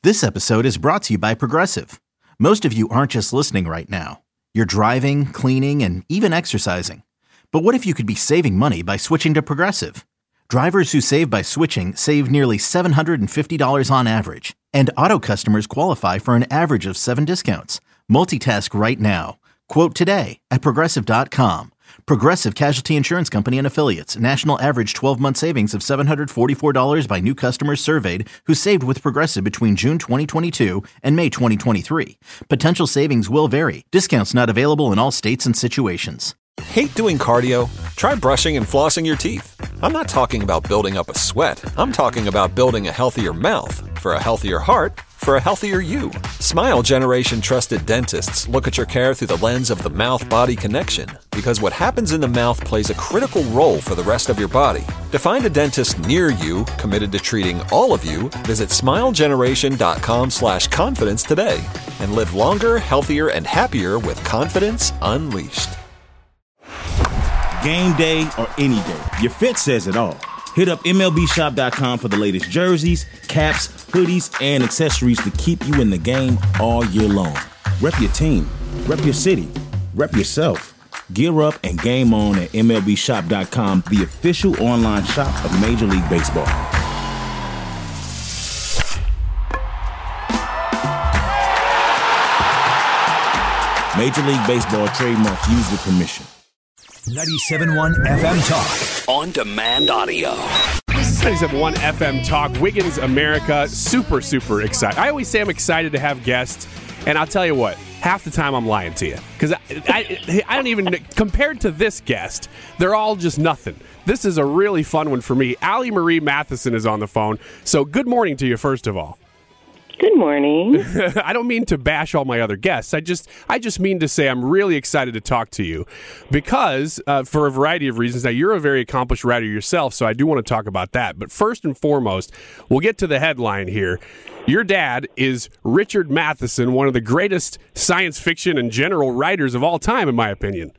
This episode is brought to you by Progressive. Most of you aren't just listening right now. You're driving, cleaning, and even exercising. But what if you could be saving money by switching to Progressive? Drivers who save by switching save nearly $750 on average. And auto customers qualify for an average of 7 discounts. Multitask right now. Quote today at Progressive.com. Progressive Casualty Insurance Company and Affiliates. National average 12-month savings of $744 by new customers surveyed who saved with Progressive between June 2022 and May 2023. Potential savings will vary. Discounts not available in all states and situations. Hate doing cardio? Try brushing and flossing your teeth. I'm not talking about building up a sweat. I'm talking about building a healthier mouth. For a healthier heart, for a healthier you. Smile Generation trusted dentists look at your care through the lens of the mouth-body connection, because what happens in the mouth plays a critical role for the rest of your body. To find a dentist near you committed to treating all of you, visit smilegeneration.com/confidence today and live longer, healthier, and happier with confidence unleashed. Game day or any day, your fit says it all. Hit up MLBshop.com for the latest jerseys, caps, hoodies, and accessories to keep you in the game all year long. Rep your team, rep your city, rep yourself. Gear up and game on at MLBshop.com, the official online shop of Major League Baseball. Major League Baseball trademarks used with permission. 97.1 FM Talk. On demand audio. 97.1 FM Talk. Wiggins America. Super excited. I always say I'm excited to have guests, and I'll tell you what, half the time I'm lying to you. Because I don't even, compared to this guest, they're all just nothing. This is a really fun one for me. Allie Marie Matheson is on the phone. So good morning to you, first of all. Good morning. I don't mean to bash all my other guests. I just mean to say I'm really excited to talk to you because, for a variety of reasons. Now, you're a very accomplished writer yourself, so I do want to talk about that. But first and foremost, we'll get to the headline here. Your dad is Richard Matheson, one of the greatest science fiction and general writers of all time, in my opinion.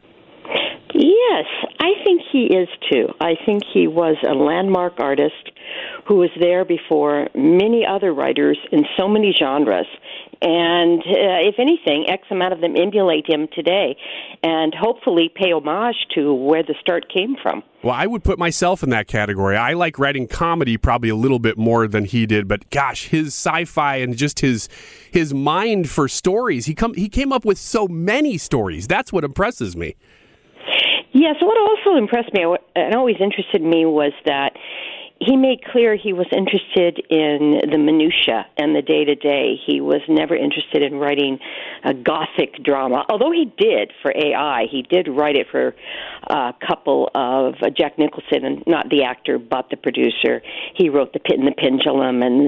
Yes, I think he is, too. I think he was a landmark artist who was there before many other writers in so many genres. And if anything, X amount of them emulate him today and hopefully pay homage to where the start came from. Well, I would put myself in that category. I like writing comedy probably a little bit more than he did, but gosh, his sci-fi and just his mind for stories. He came up with so many stories. That's what impresses me. Yes, what also impressed me and always interested me was that he made clear he was interested in the minutia and the day-to-day. He was never interested in writing a gothic drama, although he did for AI. He did write it for a couple of Jack Nicholson, and not the actor, but the producer. He wrote The Pit and the Pendulum and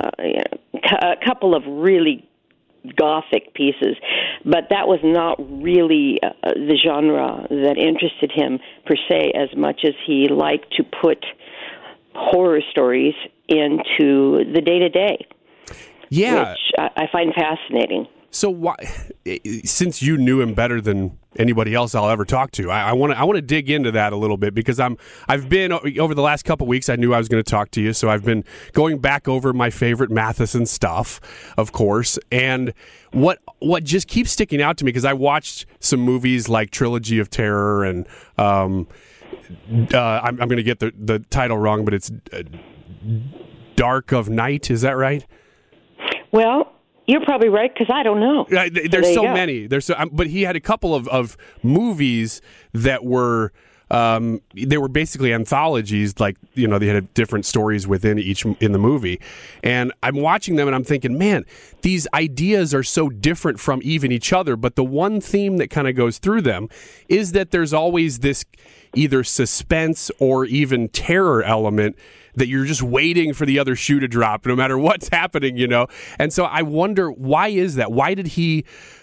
a couple of really gothic pieces, but that was not really the genre that interested him per se, as much as he liked to put horror stories into the day-to-day, which I find fascinating. So, why, since you knew him better than anybody else I'll ever talk to, I want to dig into that a little bit, because I've been over the last couple of weeks. I knew I was going to talk to you, so I've been going back over my favorite Matheson stuff, of course. And what just keeps sticking out to me, because I watched some movies like Trilogy of Terror, and I'm going to get the title wrong, but it's Dark of Night. Is that right? Well, you're probably right, because I don't know. There's so many. But he had a couple of movies that were they were basically anthologies, like, you know, they had different stories within each in the movie. And I'm watching them and I'm thinking, man, these ideas are so different from even each other. But the one theme that kind of goes through them is that there's always this either suspense or even terror element that you're just waiting for the other shoe to drop, no matter what's happening, you know. And so I wonder, why is that? Why did he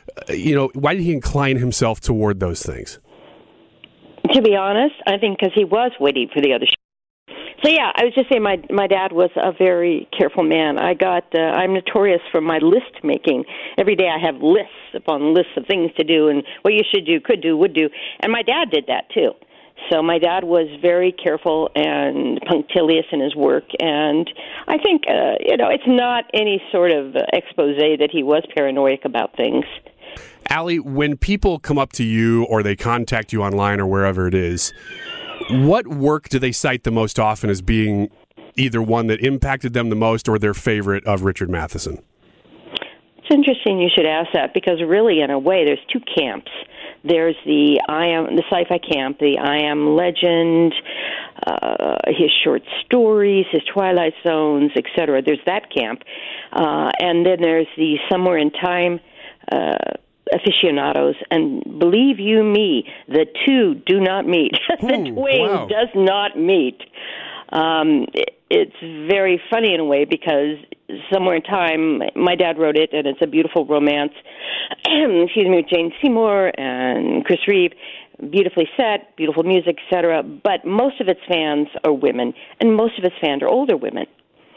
incline himself toward those things? To be honest, I think because he was waiting for the other shoe. So yeah, I was just saying my dad was a very careful man. I'm notorious for my list making. Every day I have lists upon lists of things to do and what you should do, could do, would do. And my dad did that too. So my dad was very careful and punctilious in his work, and I think, it's not any sort of expose that he was paranoid about things. Allie, when people come up to you or they contact you online or wherever it is, what work do they cite the most often as being either one that impacted them the most or their favorite of Richard Matheson? It's interesting you should ask that, because really, in a way, there's two camps. There's the sci-fi camp, the I Am Legend, his short stories, his Twilight Zones, etc. There's that camp. And then there's the Somewhere in Time aficionados, and believe you me, the two do not meet. The twain does not meet. It's very funny in a way, because Somewhere in Time, my dad wrote it, and it's a beautiful romance, with Jane Seymour and Chris Reeve, beautifully set, beautiful music, etc. But most of its fans are women, and most of its fans are older women.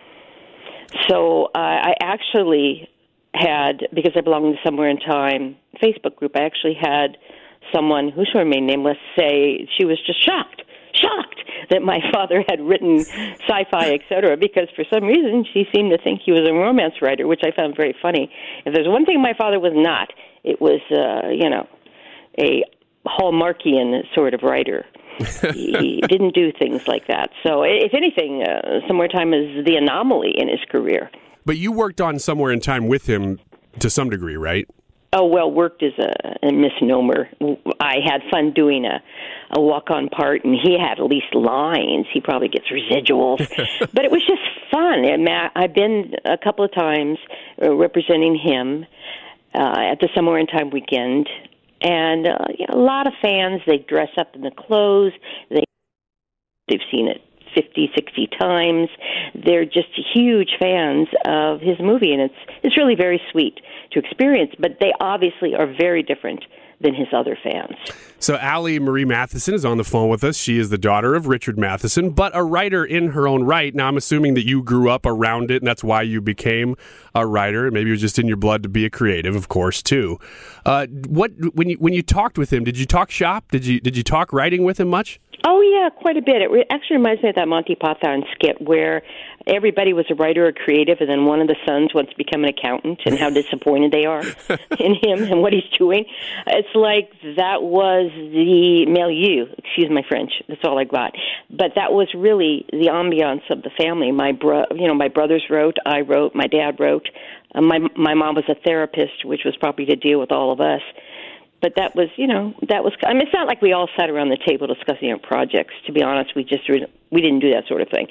So I actually had, because I belong to Somewhere in Time Facebook group, I actually had someone who shall remain nameless say she was just shocked that my father had written sci-fi, etc., because for some reason she seemed to think he was a romance writer, which I found very funny. If there's one thing my father was not, it was, a Hallmarkian sort of writer. He didn't do things like that. So if anything, Somewhere in Time is the anomaly in his career. But you worked on Somewhere in Time with him to some degree, right? Oh, well, worked is a misnomer. I had fun doing a walk-on part, and he had at least lines. He probably gets residuals. But it was just fun. And I've been a couple of times representing him at the Somewhere in Time weekend. And a lot of fans, they dress up in the clothes. They've seen it 50, 60 times. They're just huge fans of his movie, and it's really very sweet to experience, but they obviously are very different than his other fans. So Allie Marie Matheson is on the phone with us. She is the daughter of Richard Matheson, but a writer in her own right. Now, I'm assuming that you grew up around it, and that's why you became a writer. Maybe it was just in your blood to be a creative, of course, too. When you talked with him, did you talk shop? Did you talk writing with him much? Oh, yeah, quite a bit. It actually reminds me of that Monty Python skit where everybody was a writer or creative, and then one of the sons wants to become an accountant, and how disappointed they are in him and what he's doing. It's like that was the milieu. Excuse my French. That's all I got. But that was really the ambiance of the family. My brothers wrote, I wrote, my dad wrote. My mom was a therapist, which was probably to deal with all of us. But that was, I mean, it's not like we all sat around the table discussing our projects. To be honest, we didn't do that sort of thing.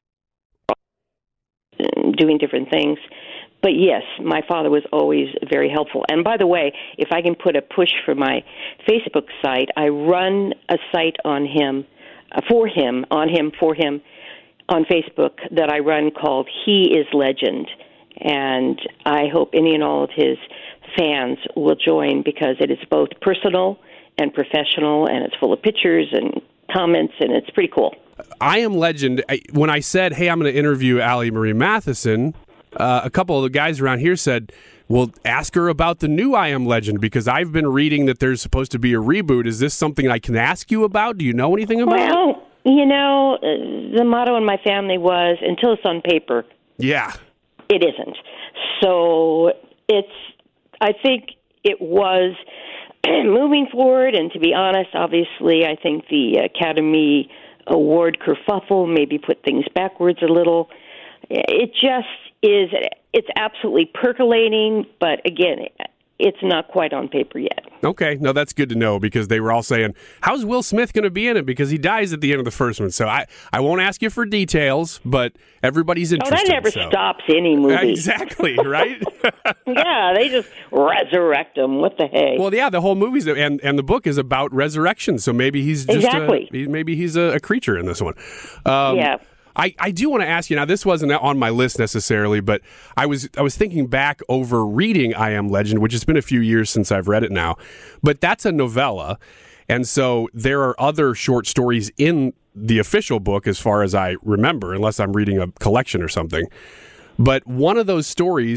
Doing different things. But yes, my father was always very helpful. And by the way, if I can put a push for my Facebook site, I run a site on him, for him, on Facebook that I run called He is Legend. And I hope any and all of his fans will join, because it is both personal and professional, and it's full of pictures and comments, and it's pretty cool. I Am Legend, when I said, hey, I'm going to interview Allie Marie Matheson, a couple of the guys around here said, well, ask her about the new I Am Legend, because I've been reading that there's supposed to be a reboot. Is this something I can ask you about? Do you know anything about it? Well, the motto in my family was, until it's on paper. Yeah. It isn't. So I think it was moving forward, and to be honest, obviously, I think the Academy Award kerfuffle maybe put things backwards a little. It just is, it's absolutely percolating, but again, it's not quite on paper yet. Okay, no, that's good to know, because they were all saying, how's Will Smith going to be in it? Because he dies at the end of the first one. So I won't ask you for details, but everybody's interested. Oh, that never stops any movie. Exactly, right? Yeah, they just resurrect him. What the heck? Well, yeah, the whole movie's, and the book is about resurrection, so maybe he's just maybe he's a creature in this one. Yeah. I do want to ask you, now this wasn't on my list necessarily, but I was thinking back over reading I Am Legend, which has been a few years since I've read it now, but that's a novella, and so there are other short stories in the official book as far as I remember, unless I'm reading a collection or something. But one of those stories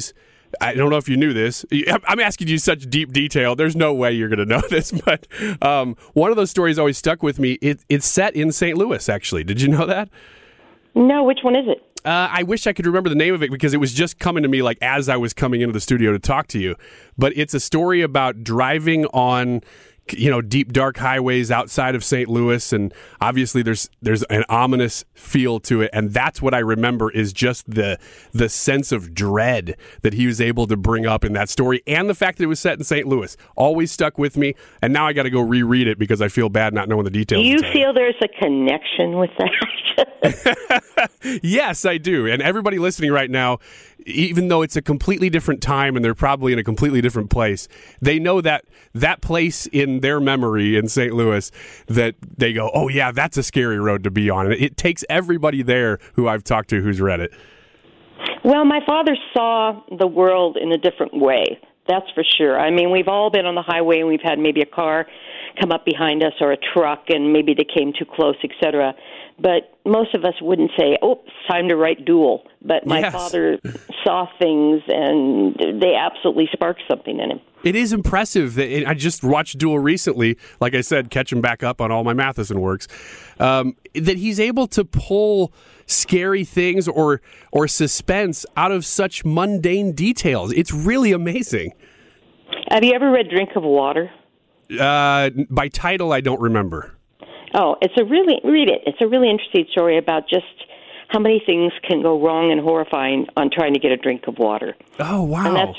I don't know if you knew this. I'm asking you such deep detail. There's no way you're going to know this, but one of those stories always stuck with me. It's set in St. Louis, actually. Did you know that? No, which one is it? I wish I could remember the name of it because it was just coming to me like as I was coming into the studio to talk to you. But it's a story about driving on, deep, dark highways outside of St. Louis, and obviously there's an ominous feel to it, and that's what I remember is just the sense of dread that he was able to bring up in that story, and the fact that it was set in St. Louis always stuck with me, and now I got to go reread it because I feel bad not knowing the details. Do you feel there's a connection with that? Yes, I do, and everybody listening right now, even though it's a completely different time and they're probably in a completely different place, they know that place in their memory in St. Louis that they go, oh yeah, that's a scary road to be on. And it takes everybody there who I've talked to who's read it. Well, my father saw the world in a different way. That's for sure. I mean, we've all been on the highway and we've had maybe a car come up behind us or a truck and maybe they came too close, etc. But most of us wouldn't say, oh, it's time to write Duel. But my father saw things, and they absolutely sparked something in him. It is impressive. I just watched Duel recently, like I said, catching back up on all my Matheson works, that he's able to pull scary things or suspense out of such mundane details. It's really amazing. Have you ever read Drink of Water? By title, I don't remember. Oh, read it. It's a really interesting story about just how many things can go wrong and horrifying on trying to get a drink of water. Oh, wow. And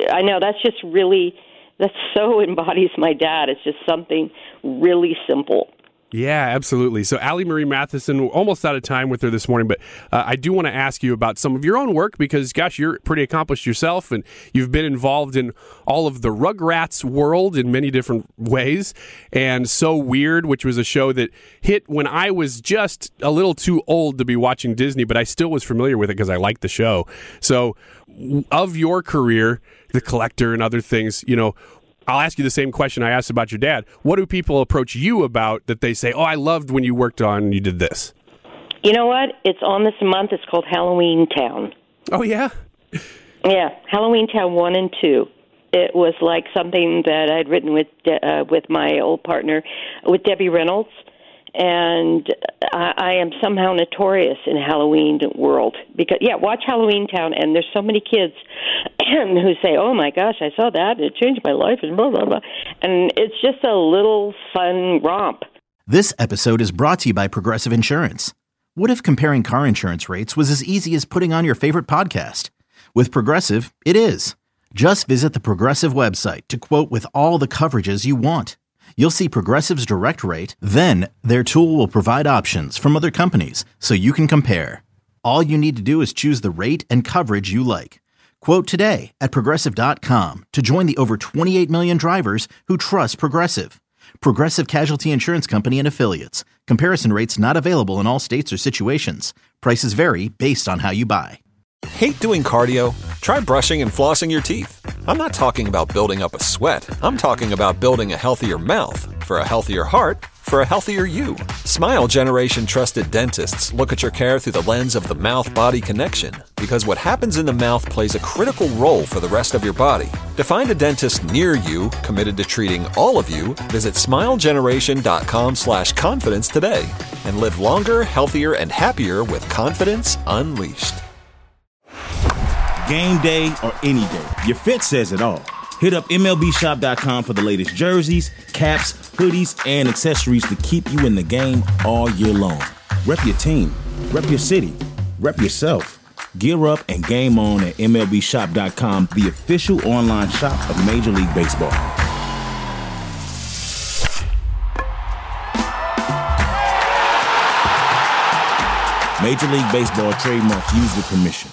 that so embodies my dad. It's just something really simple. Yeah, absolutely. So Allie Marie Matheson, almost out of time with her this morning, but I do want to ask you about some of your own work because, gosh, you're pretty accomplished yourself, and you've been involved in all of the Rugrats world in many different ways, and So Weird, which was a show that hit when I was just a little too old to be watching Disney, but I still was familiar with it because I liked the show. So of your career, The Collector and other things, I'll ask you the same question I asked about your dad. What do people approach you about that they say, oh, I loved when you worked on, you did this? You know what? It's on this month. It's called Halloween Town. Oh, yeah? Yeah, Halloween Town 1 and 2. It was like something that I'd written with my old partner, with Debbie Reynolds. And I am somehow notorious in Halloween world because watch Halloween Town, and there's so many kids who say, "Oh my gosh, I saw that! It changed my life," and blah blah blah. And it's just a little fun romp. This episode is brought to you by Progressive Insurance. What if comparing car insurance rates was as easy as putting on your favorite podcast? With Progressive, it is. Just visit the Progressive website to quote with all the coverages you want. You'll see Progressive's direct rate, then their tool will provide options from other companies so you can compare. All you need to do is choose the rate and coverage you like. Quote today at Progressive.com to join the over 28 million drivers who trust Progressive. Progressive Casualty Insurance Company and Affiliates. Comparison rates not available in all states or situations. Prices vary based on how you buy. Hate doing cardio? Try brushing and flossing your teeth. I'm not talking about building up a sweat. I'm talking about building a healthier mouth. For a healthier heart, for a healthier you. Smile Generation trusted dentists look at your care through the lens of the mouth-body connection, because what happens in the mouth plays a critical role for the rest of your body. To find a dentist near you committed to treating all of you, visit smilegeneration.com/confidence today and live longer, healthier, and happier with confidence unleashed. Game day or any day, your fit says it all. Hit up MLBshop.com for the latest jerseys, caps, hoodies, and accessories to keep you in the game all year long. Rep your team, rep your city, rep yourself. Gear up and game on at MLBshop.com, the official online shop of Major League Baseball. Major League Baseball trademark used with permission.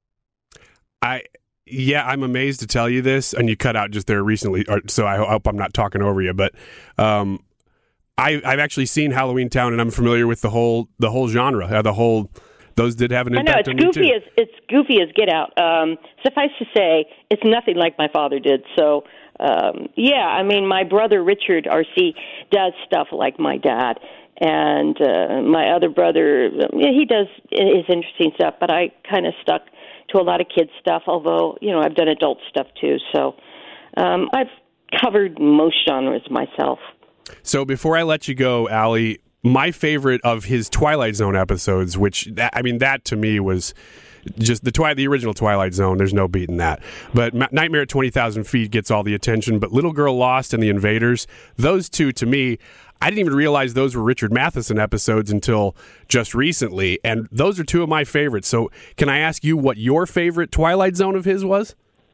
I'm amazed to tell you this, and you cut out just there recently, so I hope I'm not talking over you, but I've actually seen Halloween Town, and I'm familiar with the whole genre. Those did have an impact on me too. It's goofy as get out. Suffice to say, it's nothing like my father did. So, my brother Richard R.C. does stuff like my dad. And my other brother, he does his interesting stuff, but I kind of stuck to a lot of kids stuff, although, I've done adult stuff too. So I've covered most genres myself. So before I let you go, Allie, my favorite of his Twilight Zone episodes, that to me was just the original Twilight Zone. There's no beating that. But Nightmare at 20,000 Feet gets all the attention. But Little Girl Lost and The Invaders, those two, to me, I didn't even realize those were Richard Matheson episodes until just recently. And those are two of my favorites. So can I ask you what your favorite Twilight Zone of his was?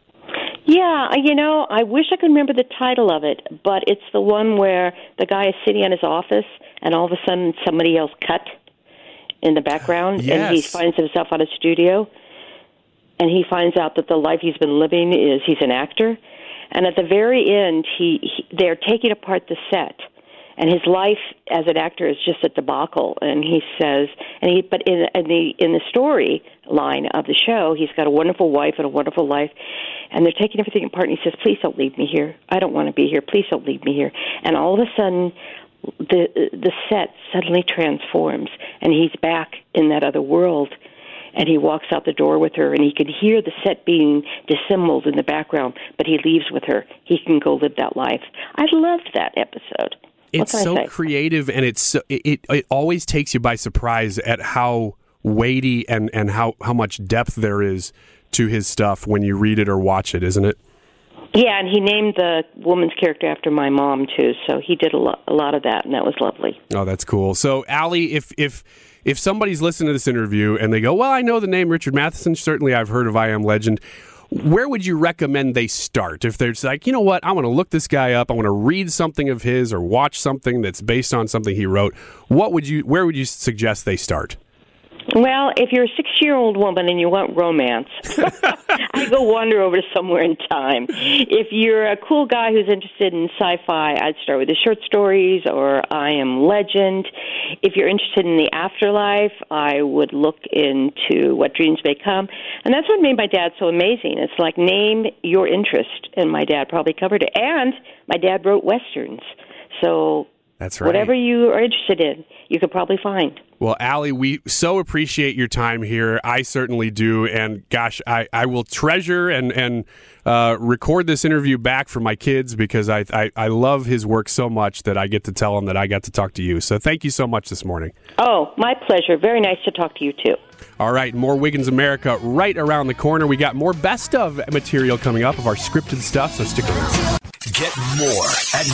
Yeah, I wish I could remember the title of it, but it's the one where the guy is sitting in his office and all of a sudden somebody else cut in the background, yes. And he finds himself on a studio, and he finds out that the life he's been living is he's an actor, and at the very end, they're taking apart the set, and his life as an actor is just a debacle. And he says, but in the story line of the show, he's got a wonderful wife and a wonderful life, and they're taking everything apart. And he says, "Please don't leave me here. I don't want to be here. Please don't leave me here." And all of a sudden, the set suddenly transforms, and he's back in that other world. And he walks out the door with her, and he can hear the set being dissembled in the background, but he leaves with her. He can go live that life. I loved that episode. It's so creative, and it always takes you by surprise at how weighty and how much depth there is to his stuff when you read it or watch it, isn't it? Yeah, and he named the woman's character after my mom, too, so he did a lot of that, and that was lovely. Oh, that's cool. So, Allie, if somebody's listening to this interview and they go, well, I know the name Richard Matheson, certainly I've heard of I Am Legend, where would you recommend they start? If they're like, you know what, I want to look this guy up, I want to read something of his or watch something that's based on something he wrote, where would you suggest they start? Well, if you're a 6-year-old woman and you want romance, I'd go wander over to Somewhere in Time. If you're a cool guy who's interested in sci-fi, I'd start with the short stories or I Am Legend. If you're interested in the afterlife, I would look into What Dreams May Come. And that's what made my dad so amazing. It's like, name your interest, and my dad probably covered it. And my dad wrote Westerns. So that's right. Whatever you are interested in, you could probably find. Well, Allie, we so appreciate your time here. I certainly do. And gosh, I will treasure and record this interview back for my kids because I love his work so much that I get to tell them that I got to talk to you. So thank you so much this morning. Oh, my pleasure. Very nice to talk to you, too. All right, more Wiggins America right around the corner. We got more best of material coming up of our scripted stuff, so stick around. Get more at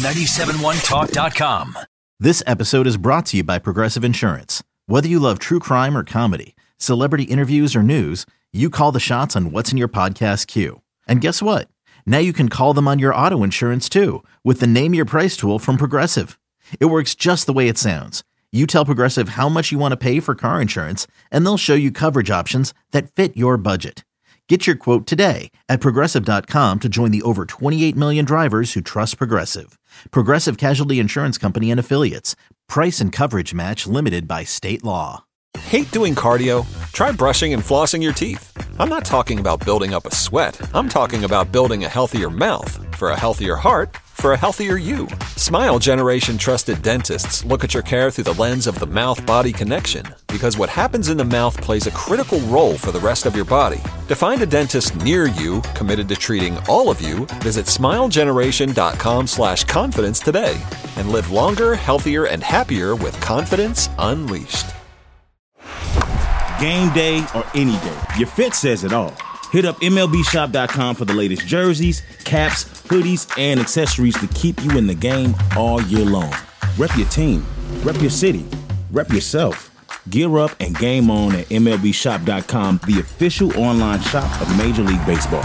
971talk.com. This episode is brought to you by Progressive Insurance. Whether you love true crime or comedy, celebrity interviews or news, you call the shots on what's in your podcast queue. And guess what? Now you can call them on your auto insurance too with the Name Your Price tool from Progressive. It works just the way it sounds. You tell Progressive how much you want to pay for car insurance, and they'll show you coverage options that fit your budget. Get your quote today at Progressive.com to join the over 28 million drivers who trust Progressive. Progressive Casualty Insurance Company and Affiliates. Price and coverage match limited by state law. Hate doing cardio? Try brushing and flossing your teeth. I'm not talking about building up a sweat. I'm talking about building a healthier mouth. For a healthier heart, for a healthier you. Smile Generation trusted dentists look at your care through the lens of the mouth-body connection, because what happens in the mouth plays a critical role for the rest of your body. To find a dentist near you committed to treating all of you, visit smilegeneration.com/confidence today and live longer, healthier, and happier with confidence unleashed. Game day or any day, your fit says it all. Hit up MLBshop.com for the latest jerseys, caps, hoodies, and accessories to keep you in the game all year long. Rep your team, rep your city, rep yourself. Gear up and game on at MLBshop.com, the official online shop of Major League Baseball.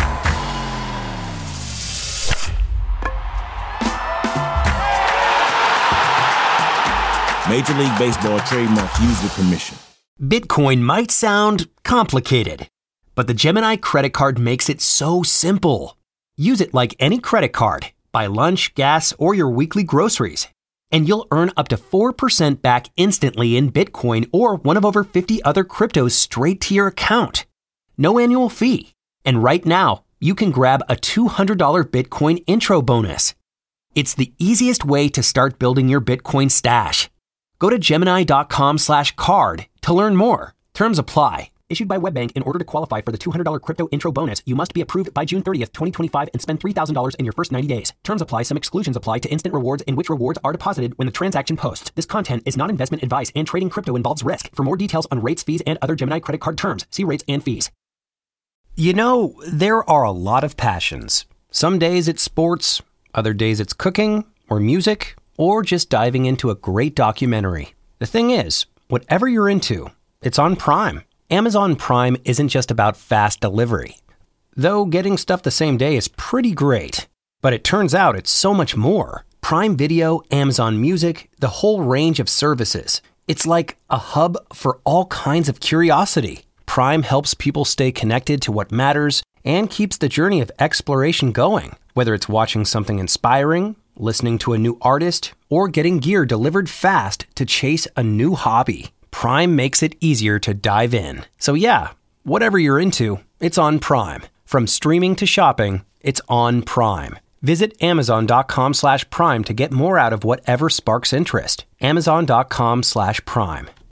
Major League Baseball trademark used with permission. Bitcoin might sound complicated, but the Gemini credit card makes it so simple. Use it like any credit card. Buy lunch, gas, or your weekly groceries, and you'll earn up to 4% back instantly in Bitcoin or one of over 50 other cryptos straight to your account. No annual fee. And right now, you can grab a $200 Bitcoin intro bonus. It's the easiest way to start building your Bitcoin stash. Go to Gemini.com/card to learn more. Terms apply. Issued by WebBank. In order to qualify for the $200 crypto intro bonus, you must be approved by June 30th, 2025 and spend $3,000 in your first 90 days. Terms apply. Some exclusions apply to instant rewards in which rewards are deposited when the transaction posts. This content is not investment advice and trading crypto involves risk. For more details on rates, fees, and other Gemini credit card terms, see rates and fees. You know, there are a lot of passions. Some days it's sports, other days it's cooking or music or just diving into a great documentary. The thing is, whatever you're into, it's on Prime. Amazon Prime isn't just about fast delivery. Though getting stuff the same day is pretty great. But it turns out it's so much more. Prime Video, Amazon Music, the whole range of services. It's like a hub for all kinds of curiosity. Prime helps people stay connected to what matters and keeps the journey of exploration going. Whether it's watching something inspiring, listening to a new artist, or getting gear delivered fast to chase a new hobby. Prime makes it easier to dive in. So yeah, whatever you're into, it's on Prime. From streaming to shopping, it's on Prime. Visit Amazon.com/Prime to get more out of whatever sparks interest. Amazon.com/Prime.